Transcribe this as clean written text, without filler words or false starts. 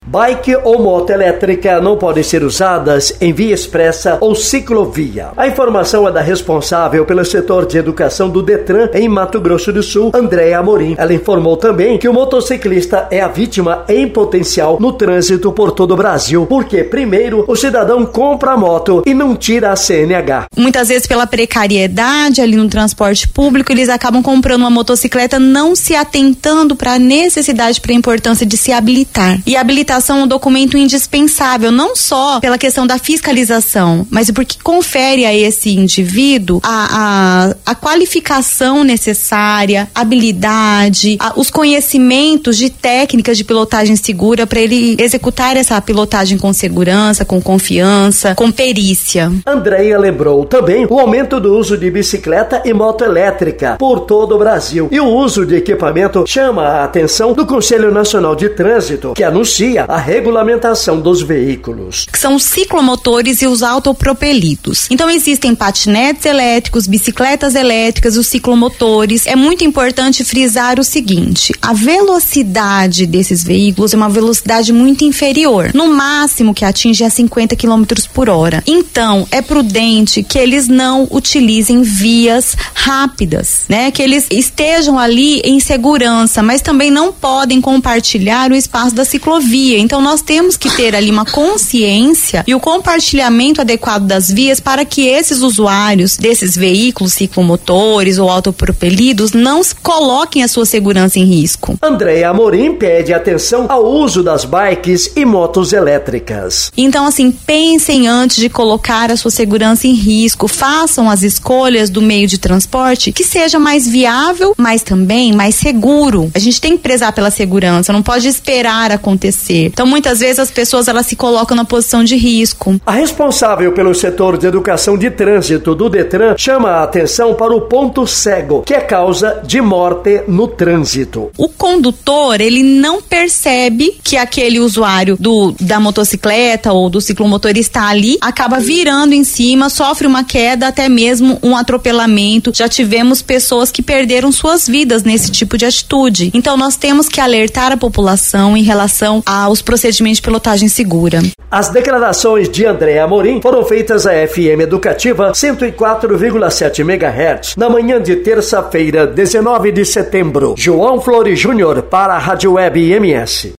Bike ou moto elétrica não podem ser usadas em via expressa ou ciclovia. A informação é da responsável pelo setor de educação do Detran em Mato Grosso do Sul, Andréia Amorim. Ela informou também que o motociclista é a vítima em potencial no trânsito por todo o Brasil, porque primeiro o cidadão compra a moto e não tira a CNH. Muitas vezes pela precariedade ali no transporte público, eles acabam comprando uma motocicleta não se atentando para a necessidade, para a importância de se habilitar. E a habilitação é um documento indispensável, não só pela questão da fiscalização, mas porque confere a esse indivíduo a qualificação necessária, habilidade, os conhecimentos de técnicas de pilotagem segura para ele executar essa pilotagem com segurança, com confiança, com perícia. Andréia lembrou também o aumento do uso de bicicleta e moto elétrica por todo o Brasil. E o uso de equipamento chama a atenção do Conselho Nacional de Trânsito, que anuncia a regulamentação dos veículos. Que são os ciclomotores e os autopropelidos. Então existem patinetes elétricos, bicicletas elétricas, os ciclomotores. É muito importante frisar o seguinte: a velocidade desses veículos é uma velocidade muito inferior. No máximo que atinge a 50 km por hora. Então, é prudente que eles não utilizem vias rápidas, né? Que eles estejam ali em segurança, mas também não podem compartilhar o espaço da ciclovia. Então, nós temos que ter ali uma consciência e o compartilhamento adequado das vias para que esses usuários desses veículos ciclomotores ou autopropelidos não coloquem a sua segurança em risco. Andréia Amorim pede atenção ao uso das bikes e motos elétricas. Então, assim, pensem antes de colocar a sua segurança em risco, façam as escolhas do meio de transporte que seja mais viável, mas também mais seguro. A gente tem que prezar pela segurança, não pode esperar acontecer. Então, muitas vezes as pessoas elas se colocam na posição de risco. A responsável pelo setor de educação de trânsito do Detran chama a atenção para o ponto cego, que é causa de morte no trânsito. O condutor, ele não percebe que aquele usuário da motocicleta ou do ciclomotor está ali, acaba virando em cima, sofre uma queda, até mesmo um atropelamento. Já tivemos pessoas que perderam suas vidas nesse tipo de atitude. Então, nós temos que alertar a população em relação aos procedimentos de pilotagem segura. As declarações de Andréia Amorim foram feitas à FM Educativa 104,7 MHz na manhã de terça-feira, 19 de setembro. João Flores Júnior para a Rádio Web MS.